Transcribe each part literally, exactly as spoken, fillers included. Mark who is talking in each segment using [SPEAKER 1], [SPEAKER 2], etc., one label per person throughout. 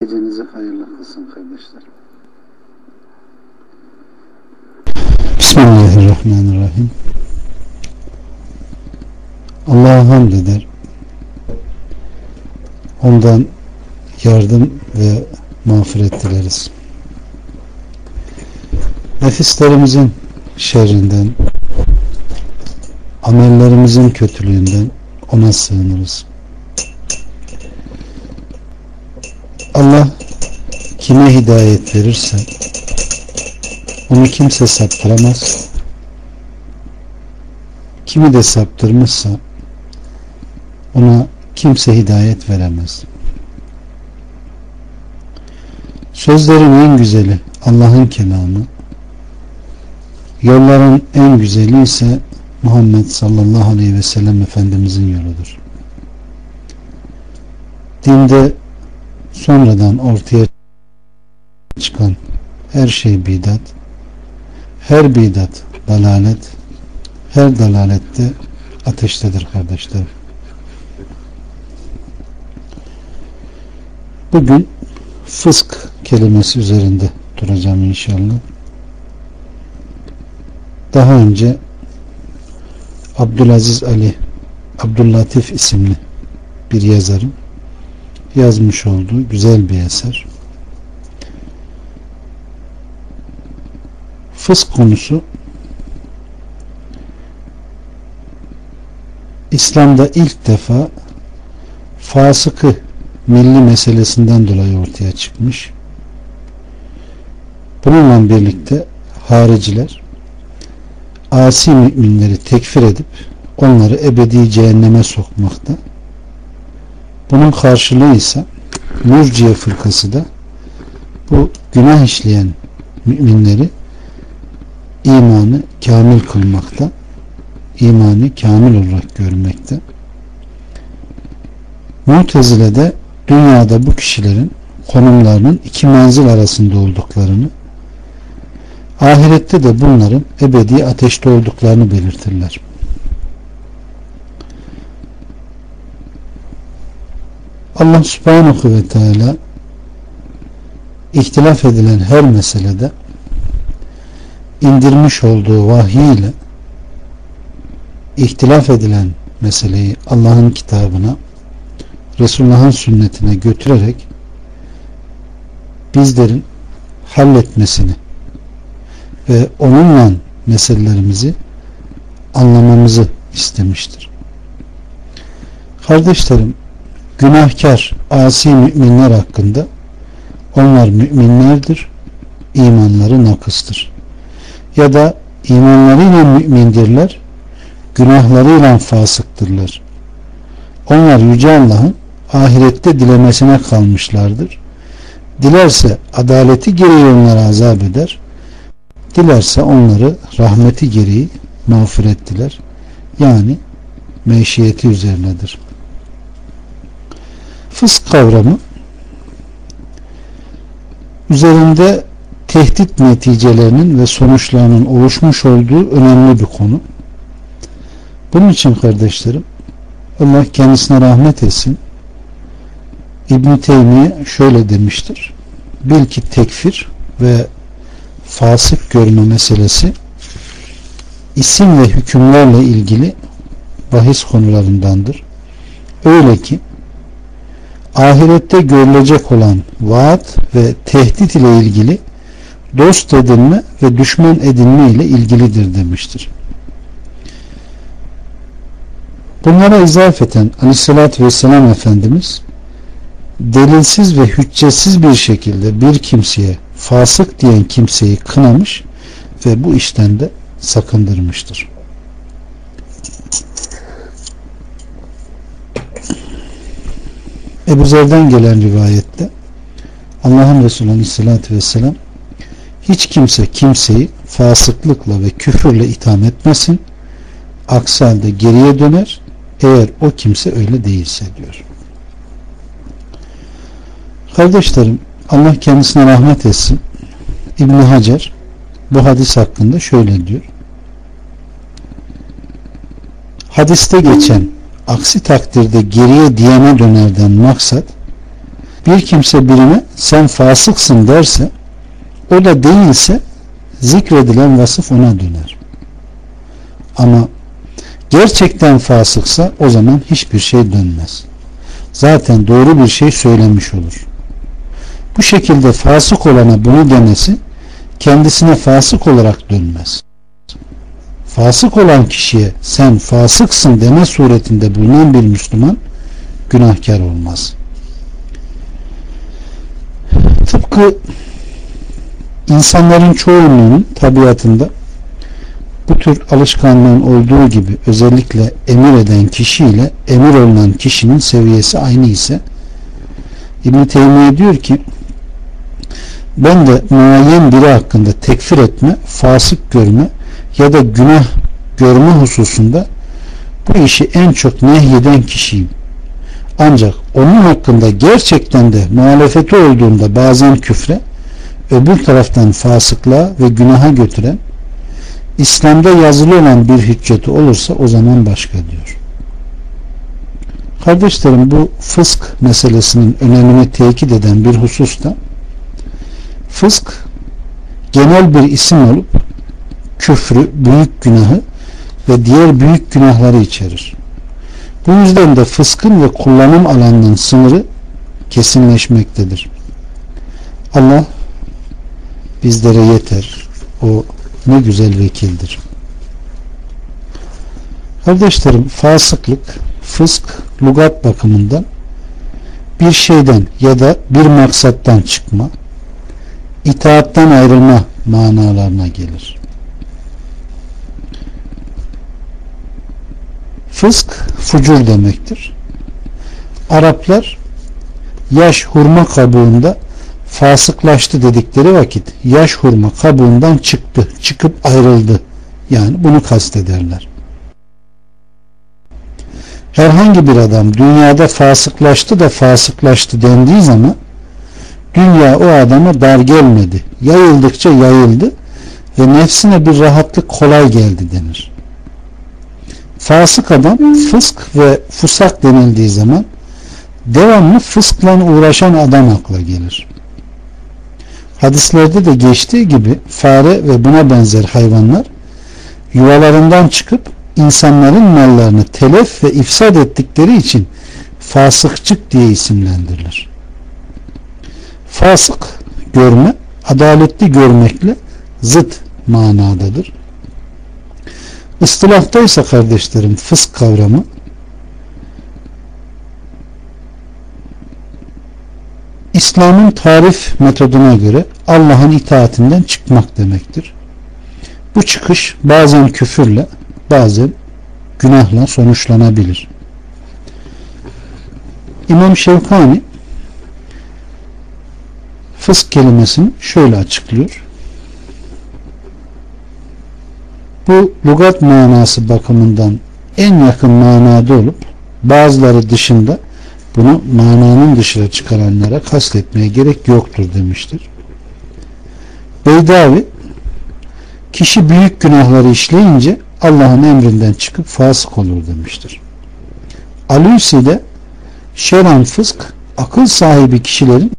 [SPEAKER 1] Gecenizi hayırlı kılsın kardeşler.
[SPEAKER 2] Bismillahirrahmanirrahim. Allah'a hamd eder. Ondan yardım ve mağfiret dileriz. Nefislerimizin şerrinden, amellerimizin kötülüğünden ona sığınırız. Allah kime hidayet verirse onu kimse saptıramaz. Kimi de saptırmışsa ona kimse hidayet veremez. Sözlerin en güzeli Allah'ın kelamı, yolların en güzeli ise Muhammed sallallahu aleyhi ve sellem Efendimizin yoludur. Dinde sonradan ortaya çıkan her şey bidat, her bidat dalalet, her dalalette ateştedir kardeşlerim. Bugün fısk kelimesi üzerinde duracağım inşallah. Daha önce Abdülaziz Ali Abdüllatif isimli bir yazarın yazmış olduğu güzel bir eser. Fısk konusu İslam'da ilk defa fasıkı milli meselesinden dolayı ortaya çıkmış. Bununla birlikte hariciler asi müminleri tekfir edip onları ebedi cehenneme sokmakta. Bunun karşılığı ise Mürciye fırkası da bu günah işleyen müminleri imanı kamil kılmakta, imanı kamil olarak görmekte. Mu'tezile de dünyada bu kişilerin konumlarının iki menzil arasında olduklarını, ahirette de bunların ebedi ateşte olduklarını belirtirler. Allah subhanahu ve teala ihtilaf edilen her meselede indirmiş olduğu vahiy ile ihtilaf edilen meseleyi Allah'ın kitabına, Resulullah'ın sünnetine götürerek bizlerin halletmesini ve onunla meselelerimizi anlamamızı istemiştir. Kardeşlerim, günahkar, asi müminler hakkında onlar müminlerdir, imanları nakıstır. Ya da imanlarıyla mümindirler, günahlarıyla fasıktırlar. Onlar Yüce Allah'ın ahirette dilemesine kalmışlardır. Dilerse adaleti gereği onları azap eder, dilerse onları rahmeti gereği mağfiret diler. Yani meşiyeti üzerinedir. Fısk kavramı üzerinde tehdit neticelerinin ve sonuçlarının oluşmuş olduğu önemli bir konu. Bunun için kardeşlerim, Allah kendisine rahmet etsin, İbn-i Teymiye şöyle demiştir: bil ki tekfir ve fasık görme meselesi isim ve hükümlerle ilgili bahis konularındandır. Öyle ki ahirette görülecek olan vaat ve tehdit ile ilgili dost edinme ve düşman edinme ile ilgilidir demiştir. Bunlara izafeten Aleyhisselatü Vesselam Efendimiz delilsiz ve hüccetsiz bir şekilde bir kimseye fasık diyen kimseyi kınamış ve bu işten de sakındırmıştır. Ebu Zer'den gelen rivayette Allah'ın Resulü Aleyhisselatü Vesselam hiç kimse kimseyi fasıklıkla ve küfürle itham etmesin, aksi halde geriye döner eğer o kimse öyle değilse diyor. Kardeşlerim, Allah kendisine rahmet etsin, İbn Hacer bu hadis hakkında şöyle diyor: hadiste geçen aksi takdirde geriye diyene dönerden maksat Bir kimse birine sen fasıksın derse, o da değilse zikredilen vasıf ona döner. Ama gerçekten fasıksa o zaman hiçbir şey dönmez. Zaten doğru bir şey söylemiş olur. Bu şekilde fasık olana bunu demesi kendisine fasık olarak dönmez. Fasık olan kişiye sen fasıksın deme suretinde bulunan bir Müslüman günahkar olmaz. Tıpkı insanların çoğunluğunun tabiatında bu tür alışkanlığın olduğu gibi özellikle emir eden kişiyle emir olunan kişinin seviyesi aynı ise İbn-i Teymiye diyor ki ben de muayyen biri hakkında tekfir etme, fasık görme ya da günah görme hususunda bu işi en çok nehyeden kişiyim. Ancak onun hakkında gerçekten de muhalefeti olduğunda bazen küfre, öbür taraftan fasıklığa ve günaha götüren, İslam'da yazılı olan bir hücceti olursa o zaman başka diyor. Kardeşlerim, bu fısk meselesinin önemini tekit eden bir hususta fısk genel bir isim olup küfrü, büyük günahı ve diğer büyük günahları içerir. Bu yüzden de fıskın ve kullanım alanının sınırı kesinleşmektedir. Allah bizlere yeter. O ne güzel vekildir. Kardeşlerim, fasıklık, fısk, lügat bakımından bir şeyden ya da bir maksattan çıkma, itaattan ayrılma manalarına gelir. Fısk, fucur demektir. Araplar yaş hurma kabuğunda fasıklaştı dedikleri vakit yaş hurma kabuğundan çıktı, çıkıp ayrıldı. Yani bunu kastederler. Herhangi bir adam dünyada fasıklaştı da fasıklaştı dendiği zaman dünya o adama dar gelmedi. Yayıldıkça yayıldı ve nefsine bir rahatlık kolay geldi denir. Fasık adam, fısk ve fusak denildiği zaman devamlı fıskla uğraşan adam akla gelir. Hadislerde de geçtiği gibi fare ve buna benzer hayvanlar yuvalarından çıkıp insanların mallarını telef ve ifsad ettikleri için fasıkçık diye isimlendirilir. Fasık görme, adaletli görmekle zıt manadadır. İstilahta ise kardeşlerim fısk kavramı İslam'ın tarif metoduna göre Allah'ın itaatinden çıkmak demektir. Bu çıkış bazen küfürle, bazen günahla sonuçlanabilir. İmam Şevkani fısk kelimesini şöyle açıklıyor. Bu lügat manası bakımından en yakın manada olup bazıları dışında bunu mananın dışına çıkaranlara kastetmeye gerek yoktur demiştir. Beydavi kişi büyük günahları işleyince Allah'ın emrinden çıkıp fasık olur demiştir. Alusi de şeran fısk akıl sahibi kişilerin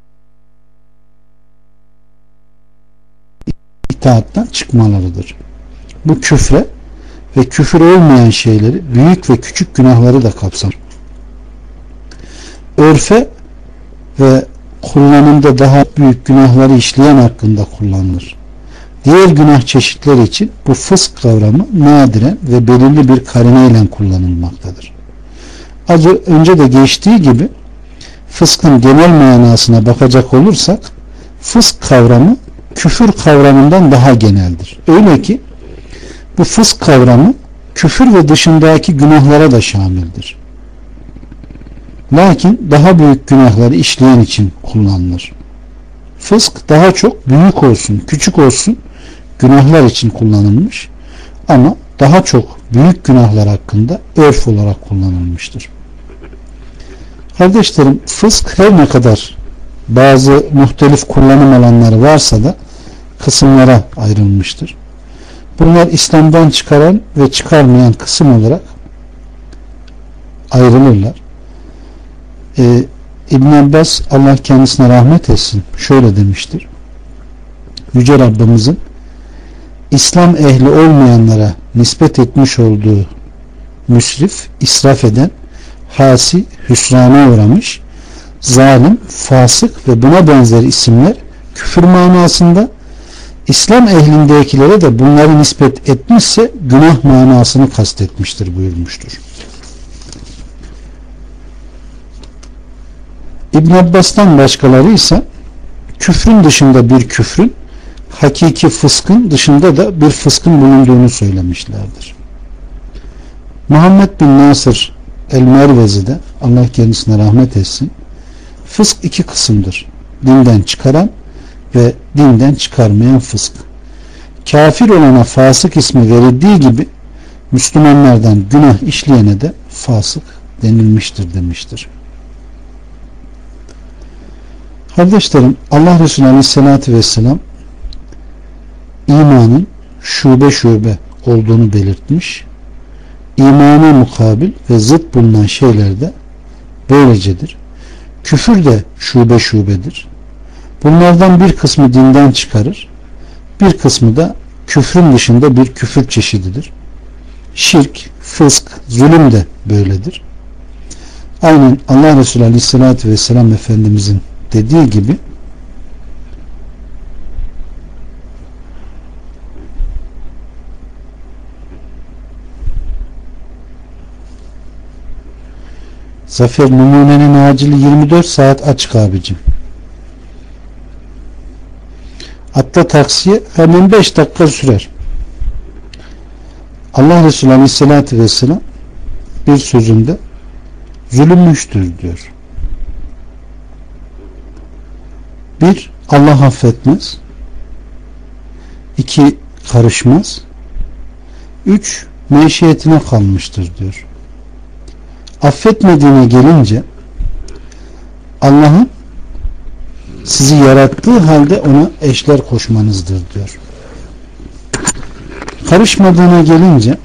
[SPEAKER 2] itaattan çıkmalarıdır. Bu küfre ve küfür olmayan şeyleri, büyük ve küçük günahları da kapsar. Örfe ve kullanımda daha büyük günahları işleyen hakkında kullanılır. Diğer günah çeşitleri için bu fısk kavramı nadiren ve belirli bir karineyle kullanılmaktadır. Az önce de geçtiği gibi fıskın genel manasına bakacak olursak fısk kavramı küfür kavramından daha geneldir. Öyle ki bu fısk kavramı küfür ve dışındaki günahlara da şamildir. Lakin daha büyük günahları işleyen için kullanılır. Fısk daha çok büyük olsun, küçük olsun günahlar için kullanılmış ama daha çok büyük günahlar hakkında örf olarak kullanılmıştır. Kardeşlerim, fısk her ne kadar bazı muhtelif kullanım alanları varsa da kısımlara ayrılmıştır. Bunlar İslam'dan çıkaran ve çıkarmayan kısım olarak ayrılırlar. Ee, İbn Abbas, Allah kendisine rahmet etsin, şöyle demiştir: Yüce Rabbimizin İslam ehli olmayanlara nispet etmiş olduğu müsrif, israf eden, hasi, hüsrana uğramış, zalim, fasık ve buna benzer isimler küfür manasında, İslam ehlindekilere de bunları nispet etmişse günah manasını kastetmiştir buyurmuştur. İbn Abbas'tan başkaları ise küfrün dışında bir küfrün, hakiki fıskın dışında da bir fıskın bulunduğunu söylemişlerdir. Muhammed bin Nasır el-Mervezi de, Allah kendisine rahmet etsin, fısk iki kısımdır: dinden çıkaran ve dinden çıkarmayan fısk. Kafir olana fasık ismi verildiği gibi Müslümanlardan günah işleyene de fasık denilmiştir demiştir. Kardeşlerim, Allah Resulü Aleyhisselatü Vesselam imanın şube şube olduğunu belirtmiş. İmana mukabil ve zıt bulunan şeyler de böylecedir. Küfür de şube şubedir. Bunlardan bir kısmı dinden çıkarır, bir kısmı da küfrün dışında bir küfür çeşididir. Şirk, fısk, zulüm de böyledir. Aynen Allah Resulü Aleyhisselatü Vesselam Efendimizin dediği gibi Zafer, numunenin acili yirmi dört saat açık abicim. Atla taksiye, hemen beş dakika sürer. Allah Resulü Aleyhisselatü Vesselam bir sözünde zulümmüştür diyor. Bir, Allah affetmez. İki, karışmaz. Üç, meşiyetine kalmıştır diyor. Affetmediğine gelince Allah'ın sizi yarattığı halde ona eşler koşmanızdır diyor. Karışmadığına gelince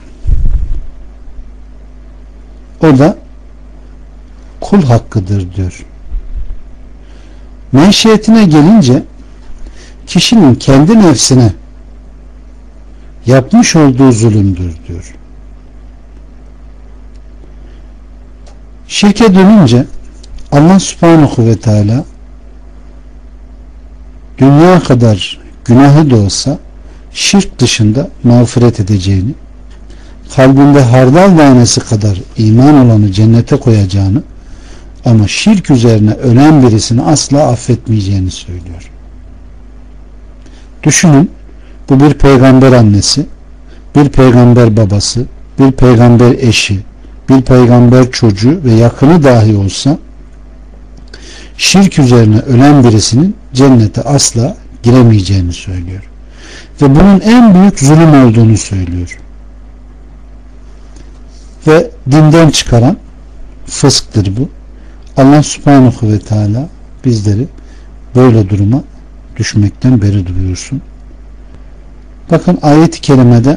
[SPEAKER 2] o da kul hakkıdır diyor. Menşiyetine gelince kişinin kendi nefsine yapmış olduğu zulümdür diyor. Şirke dönünce Allah Subhanahu ve Teala dünya kadar günahı da olsa şirk dışında mağfiret edeceğini, kalbinde hardal tanesi kadar iman olanı cennete koyacağını ama şirk üzerine ölen birisini asla affetmeyeceğini söylüyor. Düşünün, bu bir peygamber annesi, bir peygamber babası, bir peygamber eşi, bir peygamber çocuğu ve yakını dahi olsa şirk üzerine ölen birisinin cennete asla giremeyeceğini söylüyor. Ve bunun en büyük zulüm olduğunu söylüyor. Ve dinden çıkaran fısktır bu. Allah Subhanahu ve Teala bizleri böyle duruma düşmekten beri buyursun. Bakın ayet-i kerimede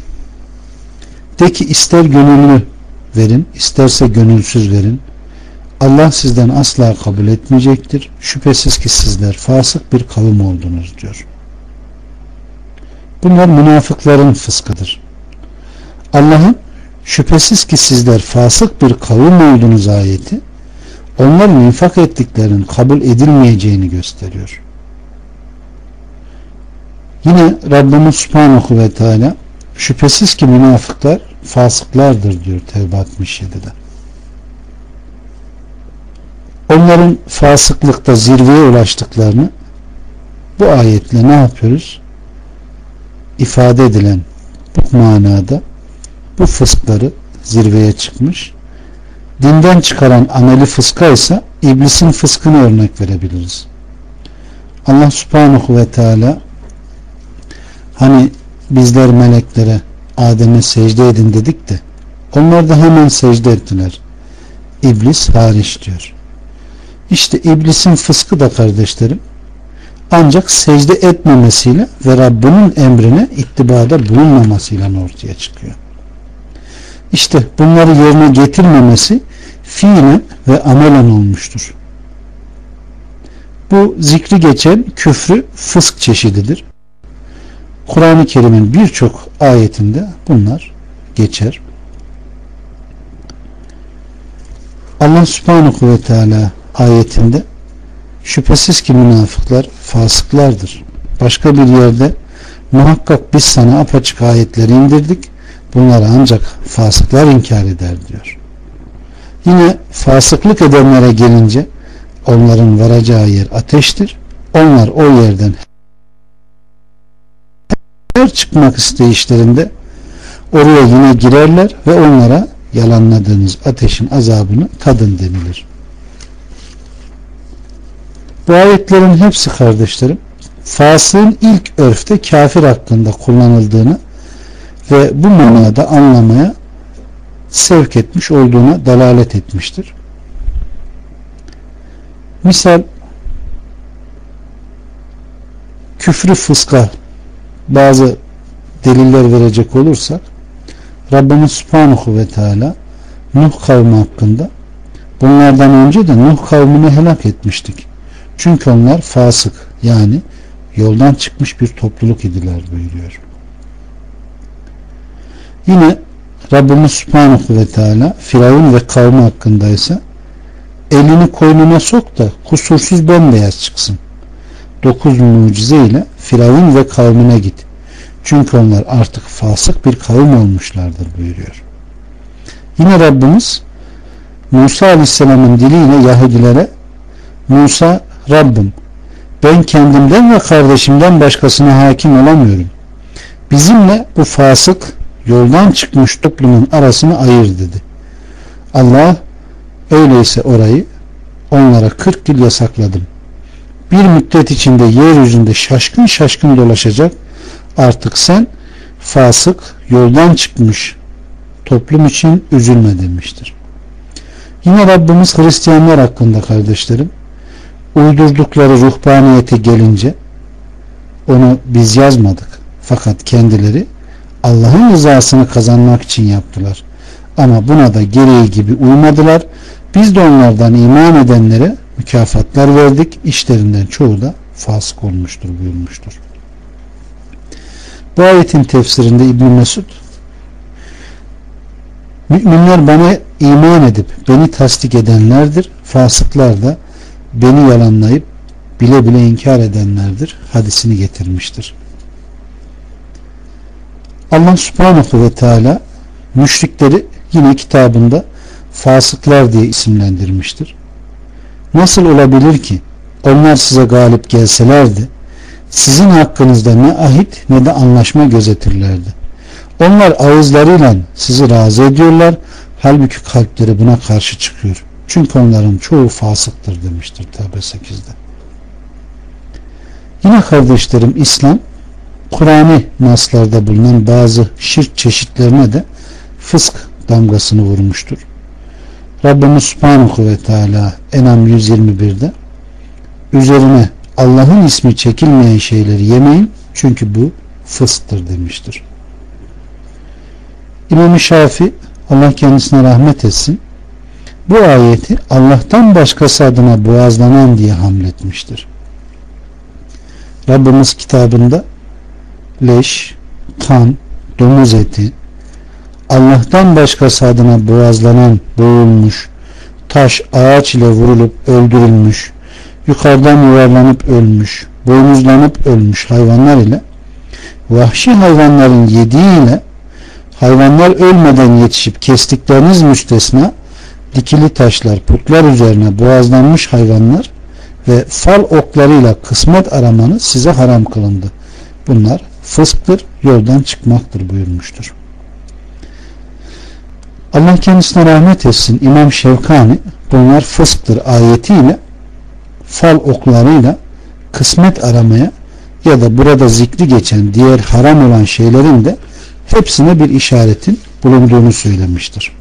[SPEAKER 2] de ki ister gönüllü verin, isterse gönülsüz verin. Allah sizden asla kabul etmeyecektir. Şüphesiz ki sizler fasık bir kavim oldunuz diyor. Bunlar münafıkların fıskıdır. Allah'ın şüphesiz ki sizler fasık bir kavim oldunuz ayeti onların infak ettiklerinin kabul edilmeyeceğini gösteriyor. Yine Rabbimiz Subhanahu ve Teala şüphesiz ki münafıklar fasıklardır diyor Tevbe altmış yedide. Onların fasıklıkta zirveye ulaştıklarını bu ayetle ne yapıyoruz? İfade edilen bu manada bu fıskları zirveye çıkmış. Dinden çıkaran ameli fıska ise iblisin fıskını örnek verebiliriz. Allah Subhanahu ve Teala hani bizler meleklere Adem'e secde edin dedik de onlar da hemen secde ettiler. İblis hariç diyor. İşte iblisin fıskı da kardeşlerim ancak secde etmemesiyle ve Rabbinin emrine ittibada bulunmamasıyla ortaya çıkıyor. İşte bunları yerine getirmemesi fiilen ve amelen olmuştur. Bu zikri geçen küfrü fısk çeşididir. Kur'an-ı Kerim'in birçok ayetinde bunlar geçer. Allah Subhanahu ve Teala ayetinde şüphesiz ki münafıklar fasıklardır. Başka bir yerde muhakkak biz sana apaçık ayetleri indirdik. Bunları ancak fasıklar inkar eder diyor. Yine fasıklık edenlere gelince onların varacağı yer ateştir. Onlar o yerden her çıkmak isteyişlerinde oraya yine girerler ve onlara yalanladığınız ateşin azabını tadın denilir. Bu ayetlerin hepsi kardeşlerim fasığın ilk örfte kafir hakkında kullanıldığını ve bu manada anlamaya sevk etmiş olduğuna dalalet etmiştir. Misal küfrü fıska bazı deliller verecek olursak Rabbimiz Subhanahu ve Teala Nuh kavmi hakkında bunlardan önce de Nuh kavmini helak etmiştik. Çünkü onlar fasık yani yoldan çıkmış bir topluluk idiler buyuruyor. Yine Rabbimiz Subhanahu ve Teala Firavun ve kavmi hakkında ise elini koynuna sok da kusursuz bembeyaz çıksın. Dokuz mucize ile Firavun ve kavmine git. Çünkü onlar artık fasık bir kavim olmuşlardır buyuruyor. Yine Rabbimiz Musa Aleyhisselam'ın diliyle Yahudilere Musa Rabbim ben kendimden ve kardeşimden başkasına hakim olamıyorum. Bizimle bu fasık yoldan çıkmış toplumun arasını ayır dedi. Allah öyleyse orayı onlara kırk yıl yasakladım. Bir müddet içinde yeryüzünde şaşkın şaşkın dolaşacak. Artık sen fasık yoldan çıkmış toplum için üzülme demiştir. Yine Rabbimiz Hristiyanlar hakkında kardeşlerim uydurdukları ruhbaniyete gelince onu biz yazmadık. Fakat kendileri Allah'ın rızasını kazanmak için yaptılar. Ama buna da gereği gibi uymadılar. Biz de onlardan iman edenlere mükafatlar verdik. İşlerinden çoğu da fasık olmuştur buyurmuştur. Bu ayetin tefsirinde İbn Mesud müminler bana iman edip beni tasdik edenlerdir. Fasıklar da beni yalanlayıp bile bile inkar edenlerdir hadisini getirmiştir. Allah Subhanahu ve Teala müşrikleri yine kitabında fasıklar diye isimlendirmiştir. Nasıl olabilir ki onlar size galip gelselerdi sizin hakkınızda ne ahit ne de anlaşma gözetirlerdi. Onlar ağızlarıyla sizi razı ediyorlar, halbuki kalpleri buna karşı çıkıyor. Çünkü onların çoğu fasıktır demiştir Tevbe sekizde. Yine kardeşlerim İslam Kur'an'ı naslarda bulunan bazı şirk çeşitlerine de fısk damgasını vurmuştur. Rabbimiz Subhanahu ve Teala En'am yüz yirmi birde üzerine Allah'ın ismi çekilmeyen şeyleri yemeyin çünkü bu fısktır demiştir. İmam-ı Şafii Allah kendisine rahmet etsin bu ayeti Allah'tan başkası adına boğazlanan diye hamletmiştir. Rabbimiz kitabında leş, kan, domuz eti, Allah'tan başkası adına boğazlanan, boğulmuş, taş, ağaç ile vurulup öldürülmüş, yukarıdan yuvarlanıp ölmüş, boynuzlanıp ölmüş hayvanlar ile vahşi hayvanların yediğiyle hayvanlar ölmeden yetişip kestikleriniz müstesna dikili taşlar, putlar üzerine boğazlanmış hayvanlar ve fal oklarıyla kısmet aramanı size haram kılındı. Bunlar fısktır, yoldan çıkmaktır buyurmuştur. Allah kendisine rahmet etsin İmam Şevkani bunlar fısktır ayetiyle fal oklarıyla kısmet aramaya ya da burada zikri geçen diğer haram olan şeylerin de hepsine bir işaretin bulunduğunu söylemiştir.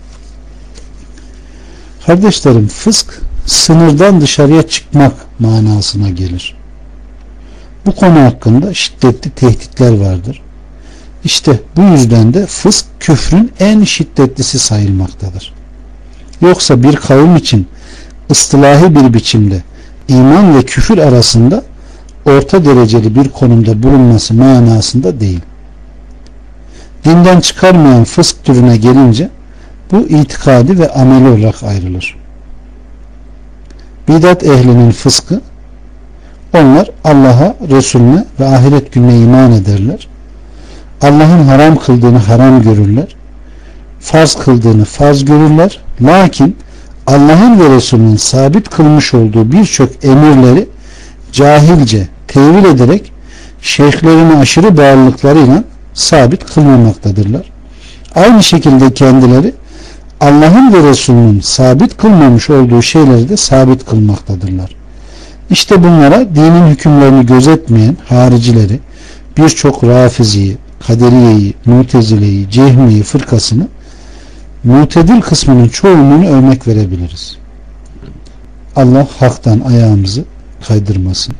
[SPEAKER 2] Kardeşlerim fısk sınırdan dışarıya çıkmak manasına gelir. Bu konu hakkında şiddetli tehditler vardır. İşte bu yüzden de fısk küfrün en şiddetlisi sayılmaktadır. Yoksa bir kavim için ıstılahi bir biçimde iman ve küfür arasında orta dereceli bir konumda bulunması manasında değil. Dinden çıkarmayan fısk türüne gelince bu itikadi ve ameli olarak ayrılır. Bidat ehlinin fıskı, onlar Allah'a, Resulüne ve ahiret gününe iman ederler. Allah'ın haram kıldığını haram görürler. Farz kıldığını farz görürler. Lakin Allah'ın ve Resulünün sabit kılmış olduğu birçok emirleri cahilce tevil ederek şeyhlerine aşırı bağlılıklarıyla sabit kılmamaktadırlar. Aynı şekilde kendileri Allah'ın ve Resulünün sabit kılmamış olduğu şeyleri de sabit kılmaktadırlar. İşte bunlara dinin hükümlerini gözetmeyen haricileri, birçok Rafizi'yi, Kaderiye'yi, Mutezile'yi, Cehmi'yi fırkasını, mutedil kısmının çoğunluğunu örnek verebiliriz. Allah haktan ayağımızı kaydırmasın.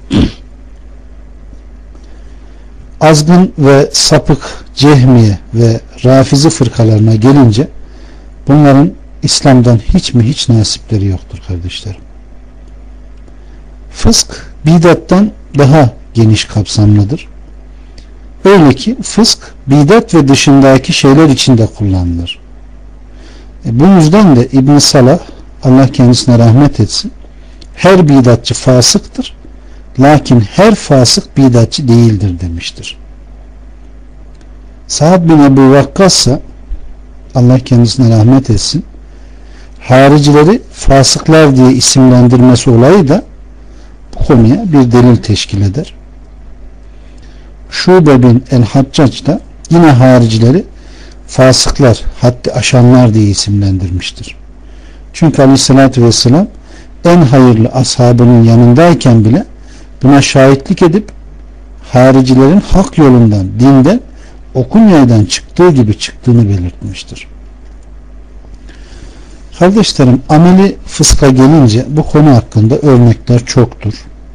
[SPEAKER 2] Azgın ve sapık Cehmiye ve Rafizi fırkalarına gelince bunların İslam'dan hiç mi hiç nasipleri yoktur kardeşlerim. Fısk bidattan daha geniş kapsamlıdır. Öyle ki fısk bidat ve dışındaki şeyler içinde kullanılır. E bu yüzden de İbn Salah, Allah kendisine rahmet etsin, her bidatçı fasıktır, lakin her fasık bidatçı değildir demiştir. Sa'd bin Ebu Vakkas ise, Allah kendisine rahmet etsin, haricileri fasıklar diye isimlendirmesi olayı da bu konuya bir delil teşkil eder. Şube bin el-Haccac da yine haricileri fasıklar, haddi aşanlar diye isimlendirmiştir. Çünkü Aleyhisselatü Vesselam en hayırlı ashabının yanındayken bile buna şahitlik edip haricilerin hak yolundan, dinden, okun yaydan çıktığı gibi çıktığını belirtmiştir. Kardeşlerim, ameli fıska gelince bu konu hakkında örnekler çoktur.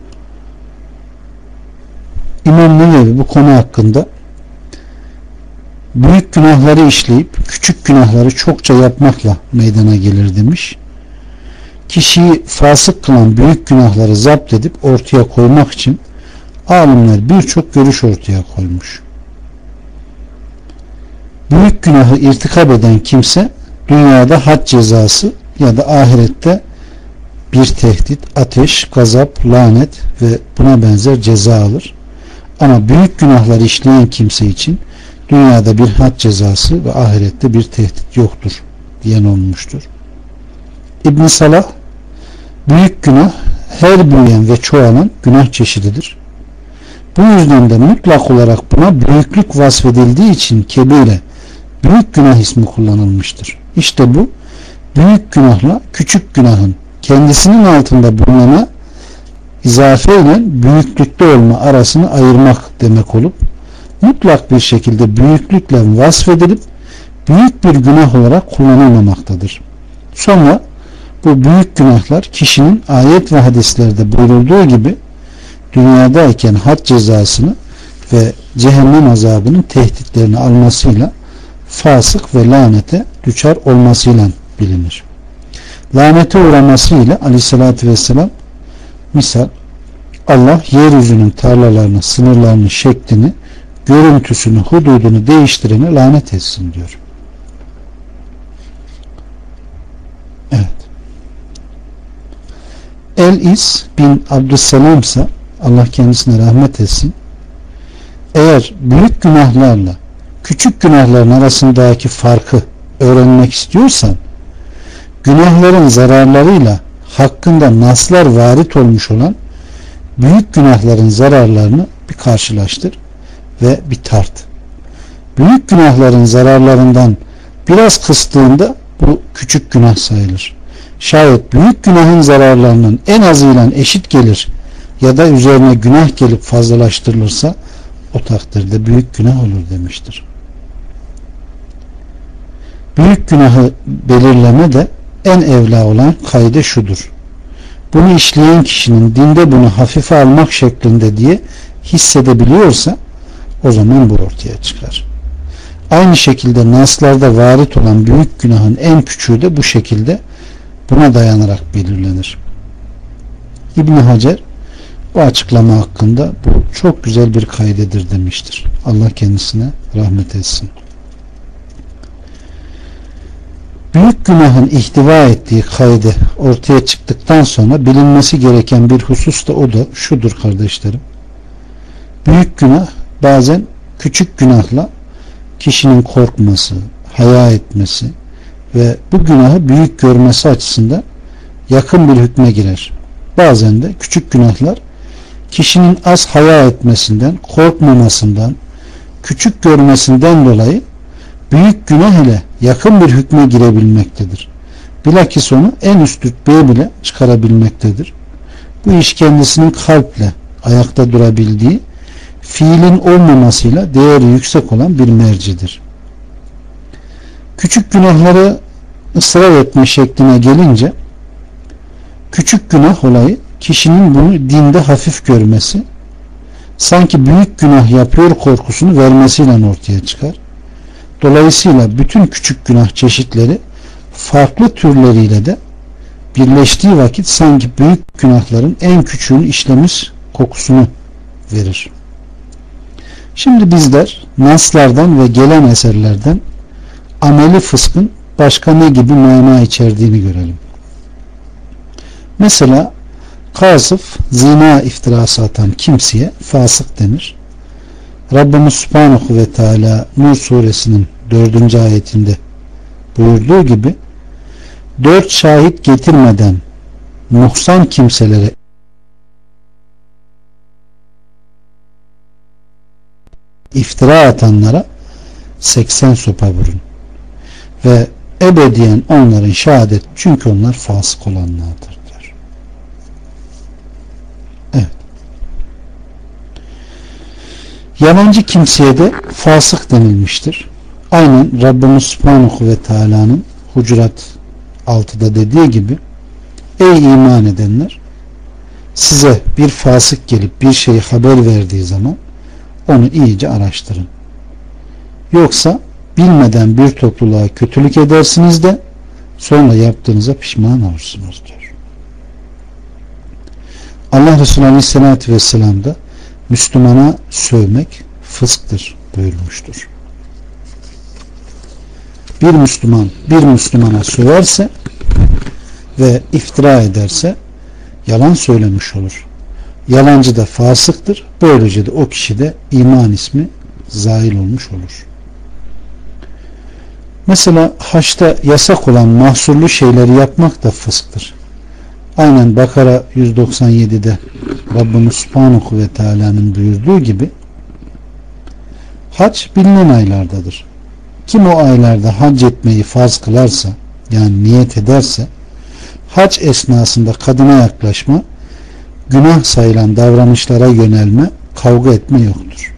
[SPEAKER 2] İmam Nevevi bu konu hakkında büyük günahları işleyip küçük günahları çokça yapmakla meydana gelir demiş. Kişiyi fasık kılan büyük günahları zapt edip ortaya koymak için alimler birçok görüş ortaya koymuş. Büyük günahı irtikab eden kimse dünyada had cezası ya da ahirette bir tehdit, ateş, gazap, lanet ve buna benzer ceza alır. Ama büyük günahları işleyen kimse için dünyada bir had cezası ve ahirette bir tehdit yoktur diyen olmuştur. İbn Salah, büyük günah her büyüyen ve çoğalan günah çeşididir. Bu yüzden de mutlak olarak buna büyüklük vasfedildiği için kebire, büyük günah ismi kullanılmıştır. İşte bu büyük günahla küçük günahın kendisinin altında bulunana izafeyle büyüklükte olma arasını ayırmak demek olup mutlak bir şekilde büyüklükle vasfedilip büyük bir günah olarak kullanılmamaktadır. Sonra bu büyük günahlar kişinin ayet ve hadislerde buyurulduğu gibi dünyadayken had cezasını ve cehennem azabının tehditlerini almasıyla fasık ve lanete düçar olmasıyla bilinir. Lanete uğramasıyla Aleyhisselatü Vesselam misal Allah yeryüzünün tarlalarını, sınırlarını, şeklini, görüntüsünü, hududunu değiştirene lanet etsin diyor. Evet. El-İs bin Abdüsselam ise Allah kendisine rahmet etsin, eğer büyük günahlarla küçük günahların arasındaki farkı öğrenmek istiyorsan günahların zararlarıyla hakkında naslar varit olmuş olan büyük günahların zararlarını bir karşılaştır ve bir tart. Büyük günahların zararlarından biraz kıstığında bu küçük günah sayılır. Şayet büyük günahın zararlarının en azıyla eşit gelir ya da üzerine günah gelip fazlalaştırılırsa o takdirde büyük günah olur demiştir. Büyük günahı belirleme de en evla olan kaide şudur: bunu işleyen kişinin dinde bunu hafife almak şeklinde diye hissedebiliyorsa o zaman bu ortaya çıkar. Aynı şekilde naslarda varit olan büyük günahın en küçüğü de bu şekilde buna dayanarak belirlenir. İbn Hacer bu açıklama hakkında bu çok güzel bir kaidedir demiştir. Allah kendisine rahmet etsin. Büyük günahın ihtiva ettiği kaide ortaya çıktıktan sonra bilinmesi gereken bir husus da o da şudur kardeşlerim. Büyük günah bazen küçük günahla kişinin korkması, haya etmesi ve bu günahı büyük görmesi açısından yakın bir hükme girer. Bazen de küçük günahlar kişinin az haya etmesinden, korkmamasından, küçük görmesinden dolayı büyük günah ile yakın bir hükme girebilmektedir. Bilakis onu en üst rütbeye bile çıkarabilmektedir. Bu iş kendisinin kalple ayakta durabildiği, fiilin olmamasıyla değeri yüksek olan bir mercidir. Küçük günahları ısrar etme şekline gelince, küçük günah olayı kişinin bunu dinde hafif görmesi, sanki büyük günah yapıyor korkusunu vermesiyle ortaya çıkar. Dolayısıyla bütün küçük günah çeşitleri farklı türleriyle de birleştiği vakit sanki büyük günahların en küçüğünü işlemiş kokusunu verir. Şimdi bizler naslardan ve gelen eserlerden ameli fıskın başka ne gibi mana içerdiğini görelim. Mesela kasıf, zina iftirası atan kimseye fasık denir. Rabbimiz Subhanahu ve Teala Nur suresinin dördüncü ayetinde buyurduğu gibi dört şahit getirmeden nuhsan kimselere iftira atanlara seksen sopa vurun ve ebediyen onların şehadet, çünkü onlar fasık olanlardır diyor. Evet. Yalancı kimseye de fasık denilmiştir. Aynen Rabbimiz Subhanahu ve Teala'nın Hucurat altıda dediği gibi, ey iman edenler, size bir fasık gelip bir şeyi haber verdiği zaman onu iyice araştırın. Yoksa bilmeden bir topluluğa kötülük edersiniz de sonra yaptığınıza pişman olursunuz diyor. Allah Resulü Aleyhisselatü Vesselam da Müslümana sövmek fısktır buyurmuştur. Bir Müslüman bir Müslümana söverse ve iftira ederse yalan söylemiş olur. Yalancı da fasıktır. Böylece de o kişi de iman ismi zail olmuş olur. Mesela haçta yasak olan mahsurlu şeyleri yapmak da fısktır. Aynen Bakara yüz doksan yedide Rabbimiz Subhanahu ve Teala'nın buyurduğu gibi, hac bilinen aylardadır. Kim o aylarda hac etmeyi farz kılarsa, yani niyet ederse, hac esnasında kadına yaklaşma, günah sayılan davranışlara yönelme, kavga etme yoktur.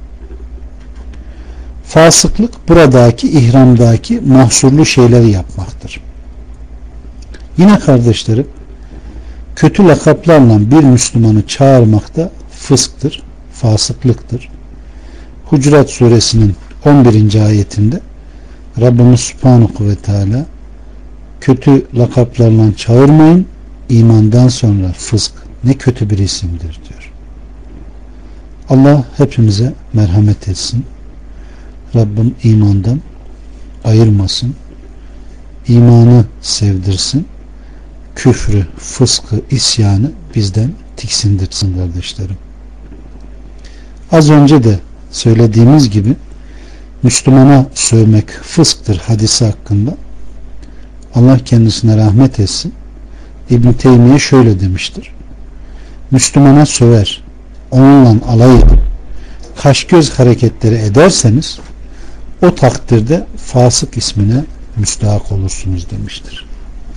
[SPEAKER 2] Fasıklık buradaki ihramdaki mahsurlu şeyleri yapmaktır. Yine kardeşlerim, kötü lakaplarla bir Müslümanı çağırmak da fısktır, fasıklıktır. Hucurat suresinin on birinci ayetinde Rabbimiz Subhanahu ve Teala kötü lakaplarla çağırmayın, imandan sonra fısk ne kötü bir isimdir diyor. Allah hepimize merhamet etsin. Rabbim imandan ayırmasın. İmanı sevdirsin. Küfrü, fıskı, isyanı bizden tiksindirsin kardeşlerim. Az önce de söylediğimiz gibi Müslümana sövmek fısktır hadisi hakkında Allah kendisine rahmet etsin. İbn Teymiye şöyle demiştir. Müslümana söver, onunla alay edip kaş göz hareketleri ederseniz o takdirde fasık ismine müstahak olursunuz demiştir.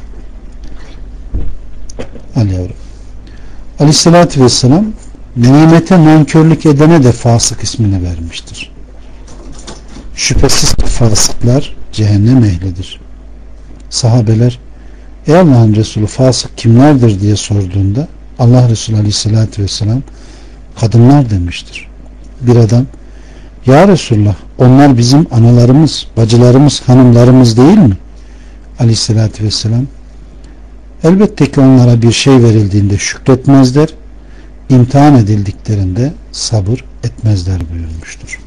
[SPEAKER 2] Ali yavrum. Aleyhissalatü vesselam nimete nankörlük edene de fasık ismini vermiştir. Şüphesiz ki fasıklar cehennem ehlidir. Sahabeler, ey Allah'ın Resulü, fasık kimlerdir diye sorduğunda Allah Resulü Aleyhisselatü Vesselam kadınlar demiştir. Bir adam, ya Resulullah, onlar bizim analarımız, bacılarımız, hanımlarımız değil mi? Aleyhisselatü Vesselam, Elbette ki onlara bir şey verildiğinde şükretmezler, imtihan edildiklerinde sabır etmezler buyurmuştur.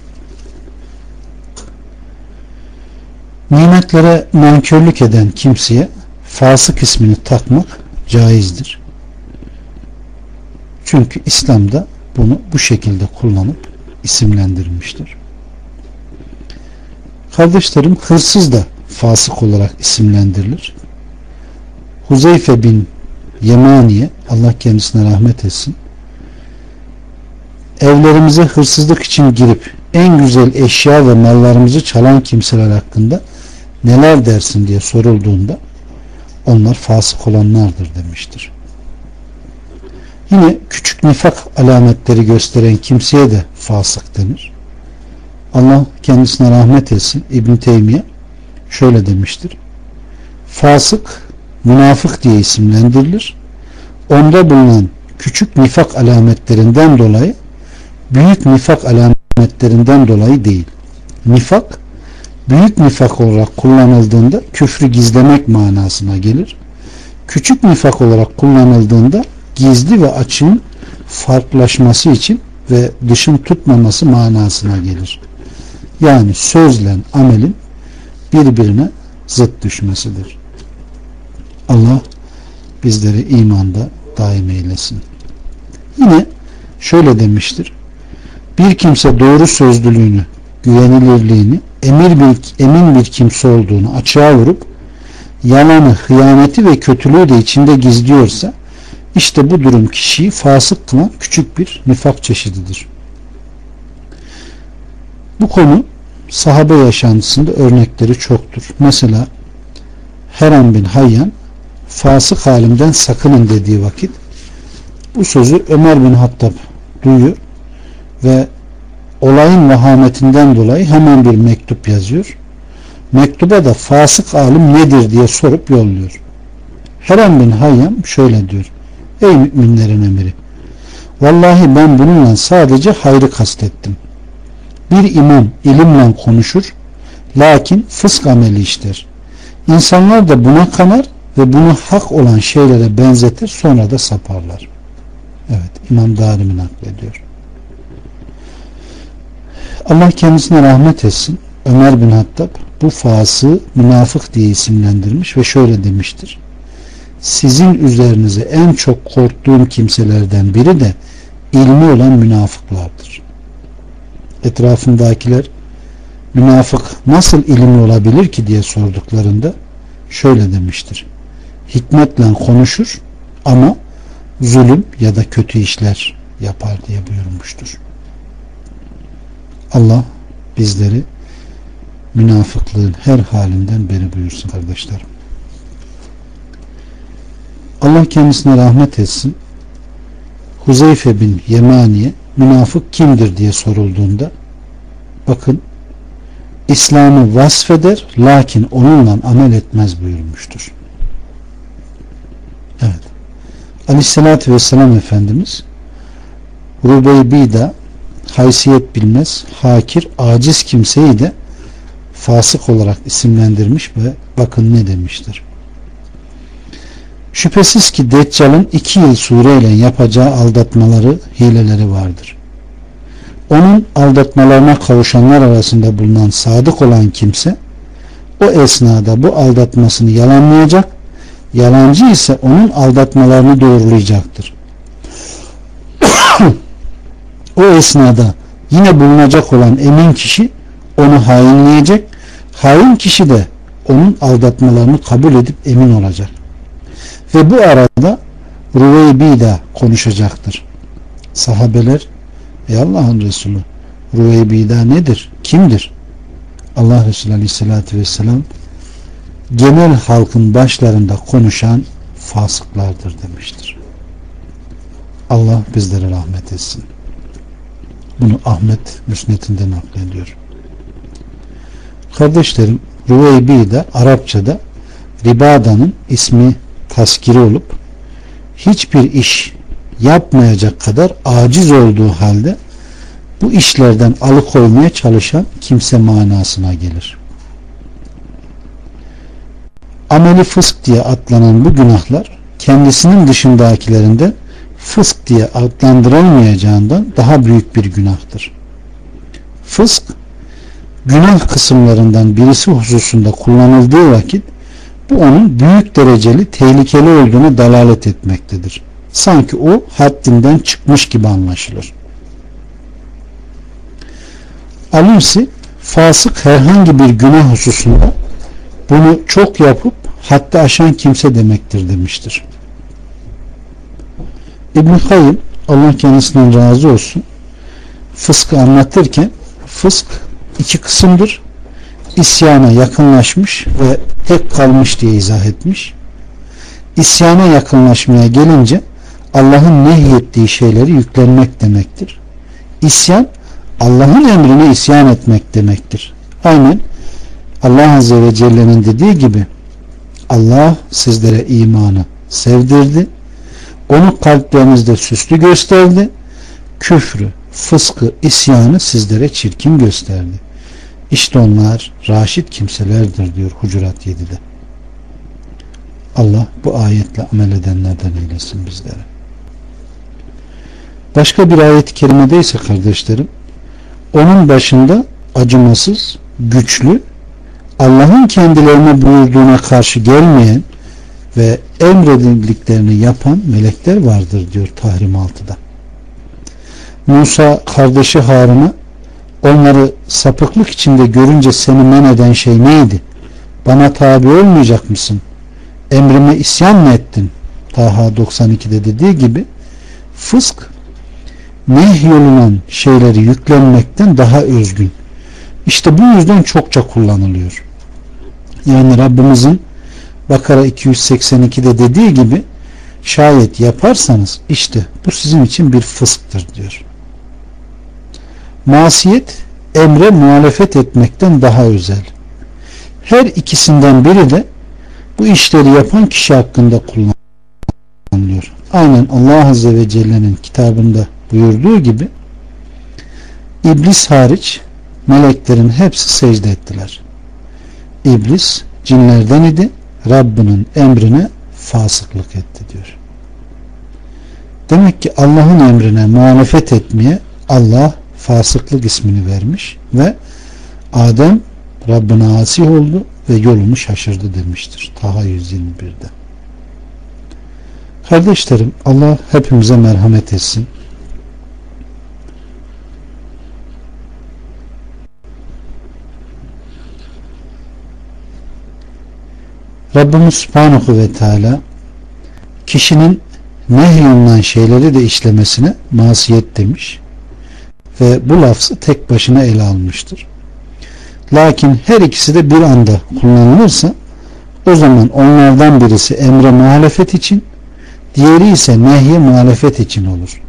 [SPEAKER 2] Nimetlere nankörlük eden kimseye fasık ismini takmak caizdir. Çünkü İslam'da bunu bu şekilde kullanıp isimlendirmiştir. Kardeşlerim, hırsız da fasık olarak isimlendirilir. Huzeyfe bin Yemaniye, Allah kendisine rahmet etsin, evlerimize hırsızlık için girip en güzel eşya ve mallarımızı çalan kimseler hakkında neler dersin diye sorulduğunda onlar fasık olanlardır demiştir. Yine küçük nifak alametleri gösteren kimseye de fasık denir. Allah kendisine rahmet etsin, İbn Teymiye şöyle demiştir: fasık münafık diye isimlendirilir. Onda bulunan küçük nifak alametlerinden dolayı, büyük nifak alametlerinden dolayı değil. Nifak büyük nifak olarak kullanıldığında küfrü gizlemek manasına gelir. Küçük nifak olarak kullanıldığında gizli ve açığın farklılaşması için ve dışın tutmaması manasına gelir. Yani sözle amelin birbirine zıt düşmesidir. Allah bizleri imanda daim eylesin. Yine şöyle demiştir: bir kimse doğru sözlülüğünü, güvenilirliğini, emir bir, emin bir kimse olduğunu açığa vurup yalanı, hıyaneti ve kötülüğü de içinde gizliyorsa, işte bu durum kişiyi fasık kılan küçük bir nifak çeşididir. Bu konu sahabe yaşantısında örnekleri çoktur. Mesela Heram bin Hayyan fasık halimden sakının dediği vakit bu sözü Ömer bin Hattab duyuyor ve olayın vahametinden dolayı hemen bir mektup yazıyor. Mektuba da fasık alim nedir diye sorup yolluyor. Heram bin Hayyan şöyle diyor: ey müminlerin emiri, vallahi ben bununla sadece hayrı kastettim. Bir imam ilimle konuşur, lakin fısk ameli işler. İnsanlar da buna kanar ve bunu hak olan şeylere benzetir, sonra da saparlar. Evet, İmam Darimi naklediyor. Allah kendisine rahmet etsin, Ömer bin Hattab bu fasığı münafık diye isimlendirmiş ve şöyle demiştir: sizin üzerinize en çok korktuğum kimselerden biri de ilmi olan münafıklardır. Etrafındakiler münafık nasıl ilimli olabilir ki diye sorduklarında şöyle demiştir: hikmetle konuşur ama zulüm ya da kötü işler yapar diye buyurmuştur. Allah bizleri münafıklığın her halinden beri buyursun kardeşlerim. Allah kendisine rahmet etsin, Huzeyfe bin Yemaniye münafık kimdir diye sorulduğunda bakın, İslam'ı vasfeder lakin onunla amel etmez buyurmuştur. Evet. Aleyhissalatü vesselam Efendimiz Rubeybida, haysiyet bilmez, hakir, aciz kimseyi de fasık olarak isimlendirmiş ve bakın ne demiştir: şüphesiz ki Deccal'ın iki yıl sureyle yapacağı aldatmaları, hileleri vardır. Onun aldatmalarına kavuşanlar arasında bulunan sadık olan kimse o esnada bu aldatmasını yalanlayacak, yalancı ise onun aldatmalarını doğrulayacaktır. O esnada yine bulunacak olan emin kişi onu hainleyecek, hain kişi de onun aldatmalarını kabul edip emin olacak. Ve bu arada Rüveybida konuşacaktır. Sahabeler, ey Allah'ın Resulü, Rüveybida nedir? Kimdir? Allah Resulü Aleyhisselatü Vesselam, genel halkın başlarında konuşan fasıklardır demiştir. Allah bizlere rahmet etsin. Bunu Ahmet Müsnet'inde naklediyor. Kardeşlerim, Rüveybida Arapçada Ribada'nın ismi taskiri olup hiçbir iş yapmayacak kadar aciz olduğu halde bu işlerden alıkoymaya çalışan kimse manasına gelir. Ameli fısk diye adlanan bu günahlar kendisinin dışındakilerinden fısk diye adlandırılmayacağından daha büyük bir günahtır. Fısk, günah kısımlarından birisi hususunda kullanıldığı vakit bu onun büyük dereceli tehlikeli olduğunu dalalet etmektedir. Sanki o haddinden çıkmış gibi anlaşılır. Alimsi, fasık herhangi bir günah hususunda bunu çok yapıp haddi aşan kimse demektir demiştir. İbn-i Kayyım, Allah kendisinden razı olsun, fıskı anlatırken fısk iki kısımdır. İsyana yakınlaşmış ve tek kalmış diye izah etmiş. İsyana yakınlaşmaya gelince Allah'ın nehyettiği şeyleri yüklenmek demektir. İsyan, Allah'ın emrine isyan etmek demektir. Aynen Allah Azze ve Celle'nin dediği gibi Allah sizlere imanı sevdirdi. Onu kalplerinizde süslü gösterdi. Küfrü, fıskı, isyanı sizlere çirkin gösterdi. İşte onlar raşit kimselerdir diyor Hucurat yedide. Allah bu ayetle amel edenlerden eylesin bizlere. Başka bir ayet-i kerimede ise kardeşlerim, onun başında acımasız, güçlü, Allah'ın kendilerine buyurduğuna karşı gelmeyen ve emredildiklerini yapan melekler vardır diyor Tahrim altıda. Musa kardeşi Harun'a onları sapıklık içinde görünce seni men eden şey neydi? Bana tabi olmayacak mısın? Emrime isyan mı ettin? Taha doksan ikide dediği gibi fısk nehyolunan şeyleri yüklenmekten daha özgün. İşte bu yüzden çokça kullanılıyor. Yani Rabbimizin Bakara iki yüz seksen ikide dediği gibi şayet yaparsanız işte bu sizin için bir fısktır diyor. Masiyet emre muhalefet etmekten daha özel. Her ikisinden biri de bu işleri yapan kişi hakkında kullanılıyor. Aynen Allah Azze ve Celle'nin kitabında buyurduğu gibi İblis hariç meleklerin hepsi secde ettiler. İblis cinlerden idi. Rabbinin emrine fasıklık etti diyor. Demek ki Allah'ın emrine muhalefet etmeye Allah fasıklık ismini vermiş ve Adem Rabbine asi oldu ve yolunu şaşırdı demiştir. Taha yüz yirmi birde. Kardeşlerim, Allah hepimize merhamet etsin. Rabbimiz Subhanahu ve Teala kişinin nehyolunan şeyleri de işlemesine masiyet demiş ve bu lafzı tek başına ele almıştır. Lakin her ikisi de bir anda kullanılırsa o zaman onlardan birisi emre muhalefet için, diğeri ise nehye muhalefet için olur.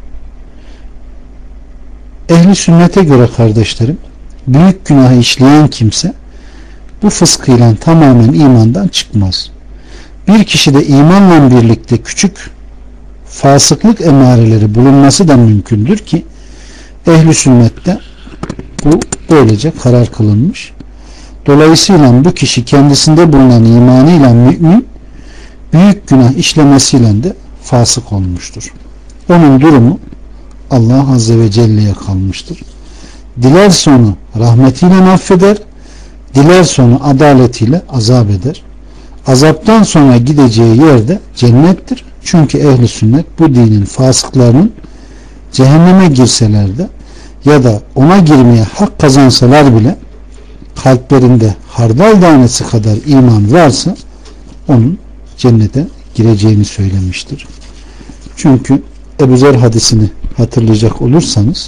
[SPEAKER 2] Ehli sünnete göre kardeşlerim, büyük günahı işleyen kimse bu fıskıyla tamamen imandan çıkmaz. Bir kişide imanla birlikte küçük fasıklık emareleri bulunması da mümkündür ki ehli sünnette bu böylece karar kılınmış. Dolayısıyla bu kişi kendisinde bulunan imanıyla mümin, büyük günah işlemesiyle de fasık olmuştur. Onun durumu Allah Azze ve Celle'ye kalmıştır. Dilerse onu rahmetiyle affeder, dilerse onu adaletiyle azap eder. Azaptan sonra gideceği yerde cennettir. Çünkü ehli sünnet bu dinin fasıklarının cehenneme girseler de ya da ona girmeye hak kazansalar bile kalplerinde hardal tanesi kadar iman varsa onun cennete gireceğini söylemiştir. Çünkü Ebu Zer hadisini hatırlayacak olursanız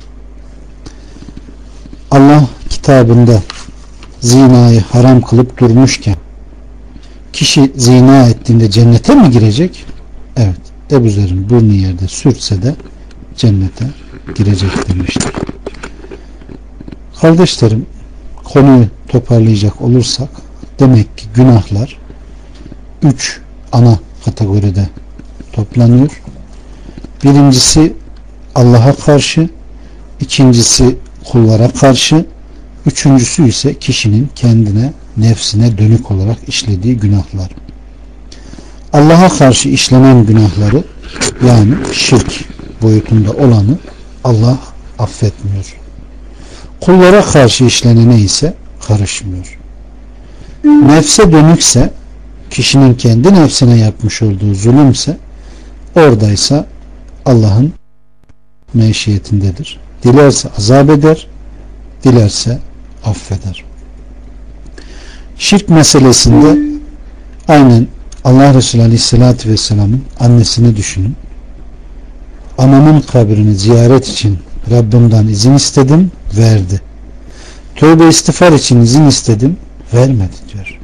[SPEAKER 2] Allah kitabında zinayı haram kılıp durmuşken kişi zina ettiğinde cennete mi girecek? Evet. Ebu Zer'in burnu yerde sürtse de cennete girecek demiştir. Kardeşlerim, konuyu toparlayacak olursak demek ki günahlar üç ana kategoride toplanıyor. Birincisi Allah'a karşı, ikincisi kullara karşı, üçüncüsü ise kişinin kendine, nefsine dönük olarak işlediği günahlar. Allah'a karşı işlenen günahları, yani şirk boyutunda olanı Allah affetmiyor. Kullara karşı işlenene ise karışmıyor. Nefse dönükse, kişinin kendi nefsine yapmış olduğu zulümse, oradaysa Allah'ın meşiyetindedir. Dilerse azap eder, dilerse affeder. Şirk meselesinde aynen Allah Resulü Aleyhisselatü Vesselam'ın annesini düşünün. Anamın kabrini ziyaret için Rabbimden izin istedim, verdi. Tövbe istiğfar için izin istedim, vermedi diyor.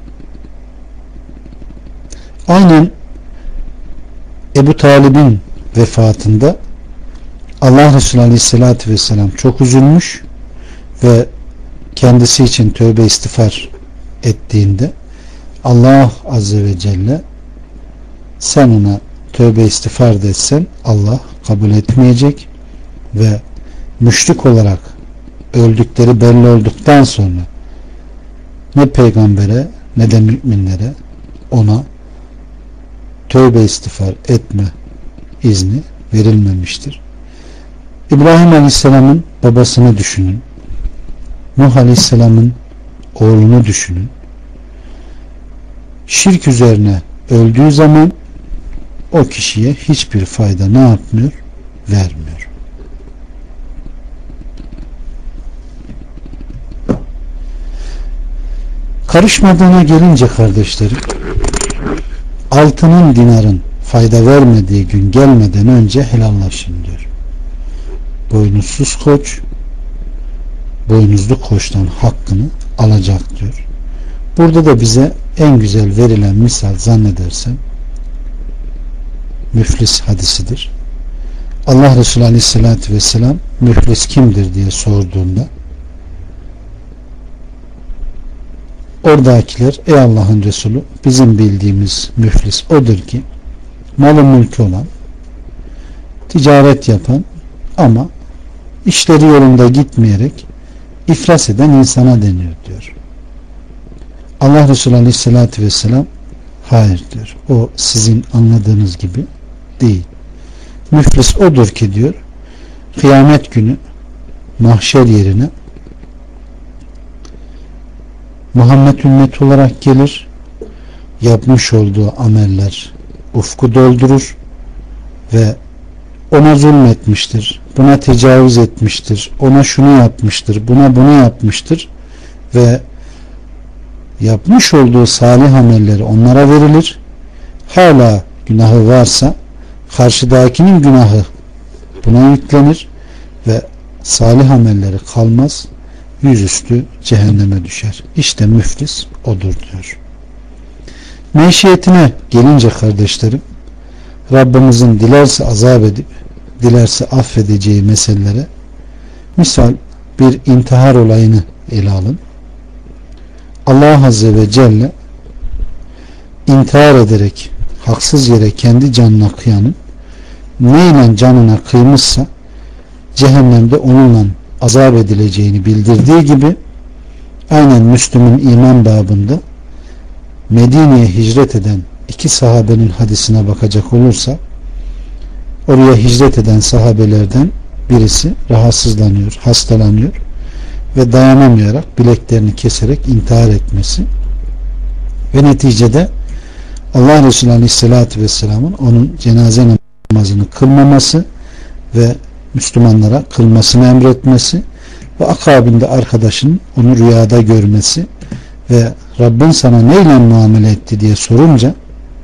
[SPEAKER 2] Aynen Ebu Talib'in vefatında Allah Resulü Aleyhisselatü Vesselam çok üzülmüş ve kendisi için tövbe istiğfar ettiğinde Allah Azze ve Celle, sen ona tövbe istiğfar etsen Allah kabul etmeyecek ve müşrik olarak öldükleri belli olduktan sonra ne peygambere ne de müminlere ona tövbe istiğfar etme izni verilmemiştir. İbrahim Aleyhisselam'ın babasını düşünün. Nuh Aleyhisselam'ın oğlunu düşünün. Şirk üzerine öldüğü zaman o kişiye hiçbir fayda ne yapmıyor? Vermiyor. Karışmadığına gelince kardeşlerim, altının dinarın fayda vermediği gün gelmeden önce helallaşın diyor. Boynuzsuz koç boynuzlu koçtan hakkını alacak diyor. Burada da bize en güzel verilen misal zannedersem müflis hadisidir. Allah Resulü Aleyhisselatü Vesselam müflis kimdir diye sorduğunda oradakiler, ey Allah'ın Resulü, bizim bildiğimiz müflis odur ki malı mülkü olan, ticaret yapan ama işleri yolunda gitmeyerek iflas eden insana deniyor diyor. Allah Resulü Aleyhisselatü Vesselam hayır diyor. O sizin anladığınız gibi değil. Müflis odur ki diyor, kıyamet günü mahşer yerine Muhammed ümmeti olarak gelir, yapmış olduğu ameller ufku doldurur ve ona zulmetmiştir, buna tecavüz etmiştir, ona şunu yapmıştır, buna bunu yapmıştır ve yapmış olduğu salih amelleri onlara verilir. Hala günahı varsa karşıdakinin günahı buna yüklenir ve salih amelleri kalmaz, yüzüstü cehenneme düşer. İşte müflis odur diyor. Meşiyetine gelince kardeşlerim, Rabbimizin dilerse azap edip dilerse affedeceği meselelere, misal bir intihar olayını ele alın. Allah Azze ve Celle intihar ederek haksız yere kendi canına kıyanın neyle canına kıymışsa cehennemde onunla azap edileceğini bildirdiği gibi, aynen Müslüm'ün iman babında Medine'ye hicret eden iki sahabenin hadisine bakacak olursa, oraya hicret eden sahabelerden birisi rahatsızlanıyor, hastalanıyor ve dayanamayarak bileklerini keserek intihar etmesi ve neticede Allah Resulü Aleyhisselatü Vesselam'ın onun cenaze namazını kılmaması ve Müslümanlara kılmasını emretmesi ve akabinde arkadaşının onu rüyada görmesi ve Rabbin sana neyle muamele etti diye sorunca,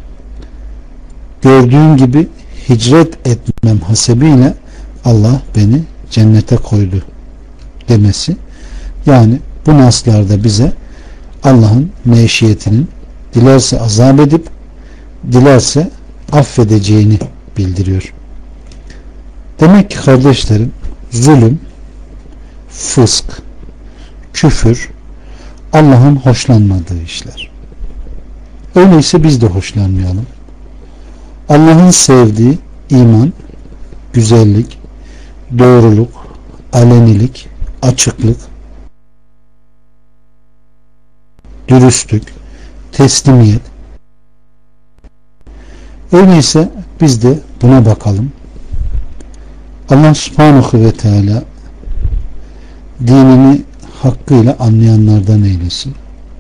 [SPEAKER 2] gördüğün gibi hicret etmem hasebiyle Allah beni cennete koydu demesi. Yani bu naslarda bize Allah'ın meşiyetinin dilerse azap edip dilerse affedeceğini bildiriyor. Demek ki kardeşlerim, zulüm, fısk, küfür Allah'ın hoşlanmadığı işler. Öyleyse biz de hoşlanmayalım. Allah'ın sevdiği iman, güzellik, doğruluk, alenilik, açıklık, dürüstlük, teslimiyet, Öyleyse biz de buna bakalım. Allah subhanahu ve teala dinini hakkıyla anlayanlardan eylesin.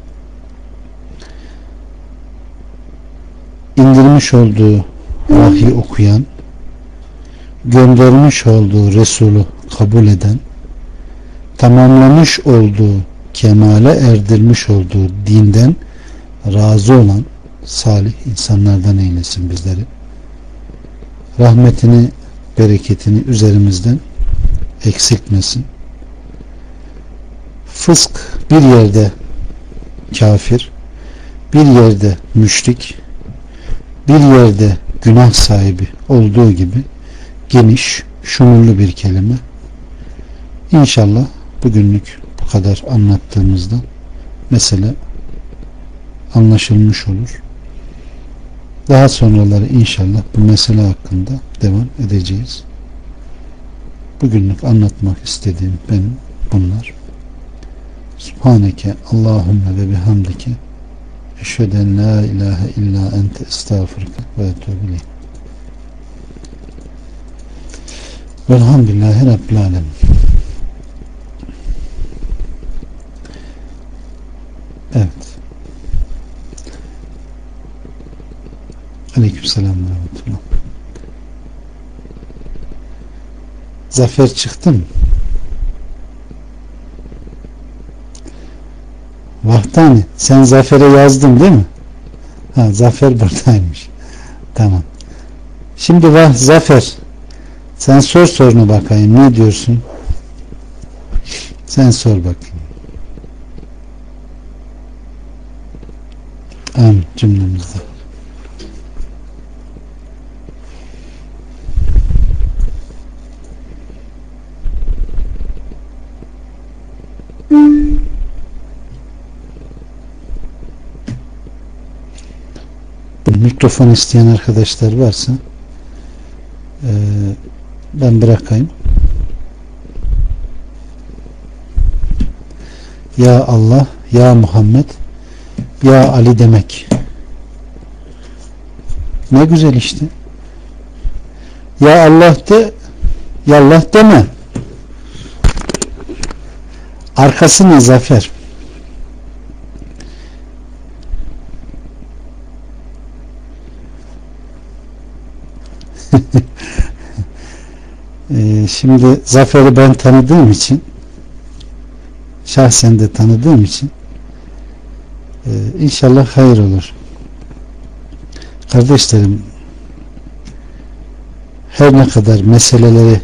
[SPEAKER 2] İndirmiş olduğu vahiy okuyan, göndermiş olduğu Resulü kabul eden, tamamlamış olduğu, kemale erdirmiş olduğu dinden razı olan salih insanlardan eylesin bizleri. Rahmetini, bereketini üzerimizden eksiltmesin. Fısk bir yerde kafir, bir yerde müşrik, bir yerde günah sahibi olduğu gibi geniş, şumurlu bir kelime. İnşallah bugünlük bu kadar anlattığımızda mesele anlaşılmış olur. Daha sonraları inşallah bu mesele hakkında devam edeceğiz. Bugünlük anlatmak istediğim benim bunlar. Subhaneke Allahümme ve bihamdike eşheden la ilahe illa ente estağfurke ve etûbü ileyk. Velhamdülillahi Rabbil alemin. Evet. Aleykümselam ve rahmetullah. Zafer çıktı mı? Vahdani, sen Zafer'e yazdın değil mi? Ha, Zafer buradaymış. Tamam. Şimdi vah Zafer, sen sor sorunu bakayım. Ne diyorsun? Sen sor bakayım. Amin cümlemizde. Mikrofon isteyen arkadaşlar varsa e, ben bırakayım. Ya Allah, ya Muhammed, ya Ali demek. Ne güzel işte. Ya Allah de, ya Allah deme. Arkası ne Zafer? ee, şimdi Zafer'i ben tanıdığım için, şahsen de tanıdığım için e, inşallah hayır olur. Kardeşlerim, her ne kadar meseleleri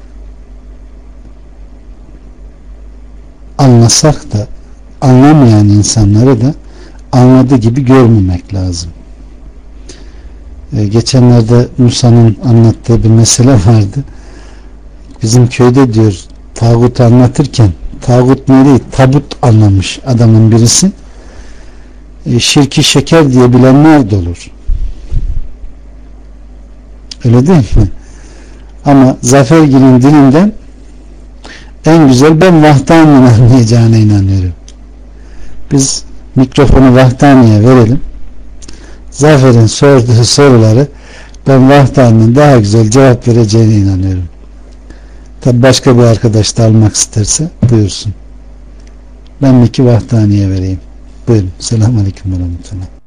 [SPEAKER 2] anlasak da anlamayan insanları da anladığı gibi görmemek lazım. Ee, geçenlerde Musa'nın anlattığı bir mesele vardı. Bizim köyde diyor tağut anlatırken tağut ne değil tabut anlamış adamın birisi. E, şirki şeker diye bilenler de olur. Öyle değil mi? Ama Zafergil'in dilinden en güzel ben Vahdani'nin anlayacağına inanıyorum. Biz mikrofonu Vahdani'ye verelim. Zafer'in sorduğu soruları ben Vahdani'nin daha güzel cevap vereceğine inanıyorum. Tabi başka bir arkadaş da almak isterse buyursun. Ben Miki Vahdani'ye vereyim. Buyurun. Selamun Aleyküm ve Rahmetullah.